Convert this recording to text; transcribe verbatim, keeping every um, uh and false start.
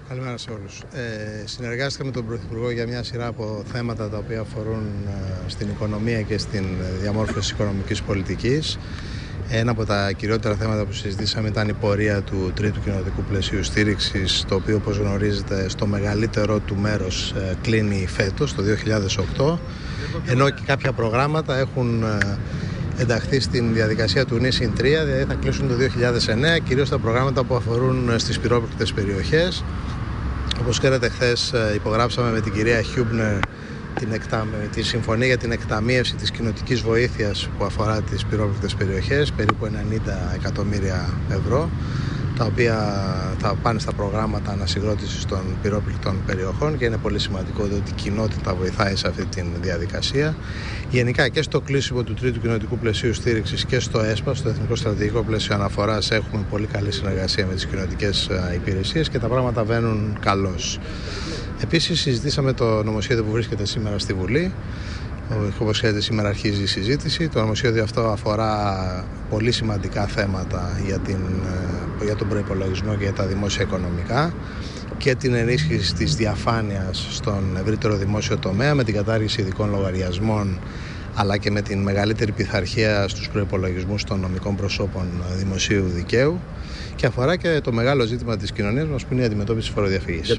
Καλημέρα σε όλους. Ε, συνεργάστηκα με τον Πρωθυπουργό για μια σειρά από θέματα τα οποία αφορούν ε, στην οικονομία και στην διαμόρφωση οικονομικής πολιτικής. Ένα από τα κυριότερα θέματα που συζητήσαμε ήταν η πορεία του τρίτου κοινοτικού πλαισίου στήριξης, το οποίο, όπως γνωρίζετε, στο μεγαλύτερό του μέρος ε, κλείνει φέτος, το δύο χιλιάδες οκτώ, ενώ και κάποια προγράμματα έχουν ε, ενταχθεί στην διαδικασία του νη συν τρία, δηλαδή θα κλείσουν το δύο χιλιάδες εννέα, κυρίως τα προγράμματα που αφορούν στις πυρόπληκτες περιοχές. Όπως ξέρετε, χθες υπογράψαμε με την κυρία Χιούμπνερ την εκτα... τη συμφωνία για την εκταμείευση της κοινοτικής βοήθειας που αφορά τις πυρόπληκτες περιοχές, περίπου ενενήντα εκατομμύρια ευρώ, τα οποία θα πάνε στα προγράμματα ανασυγκρότησης των πυρόπληκτων περιοχών, και είναι πολύ σημαντικό ότι η κοινότητα βοηθάει σε αυτή τη διαδικασία. Γενικά και στο κλείσιμο του τρίτου κοινοτικού πλαισίου στήριξης και στο ΕΣΠΑ, στο Εθνικό Στρατηγικό Πλαίσιο Αναφοράς, έχουμε πολύ καλή συνεργασία με τις κοινοτικές υπηρεσίες και τα πράγματα βαίνουν καλώς. Επίσης, συζητήσαμε το νομοσχέδιο που βρίσκεται σήμερα στη Βουλή. Όπως ξέρετε, σήμερα αρχίζει η συζήτηση. Το νομοσχέδιο αυτό αφορά πολύ σημαντικά θέματα για, την, για τον προϋπολογισμό και για τα δημόσια οικονομικά και την ενίσχυση της διαφάνειας στον ευρύτερο δημόσιο τομέα με την κατάργηση ειδικών λογαριασμών, αλλά και με την μεγαλύτερη πειθαρχία στους προϋπολογισμούς των νομικών προσώπων δημοσίου δικαίου, και αφορά και το μεγάλο ζήτημα της κοινωνίας μας, που είναι η αντιμετώπιση φοροδιαφυγής.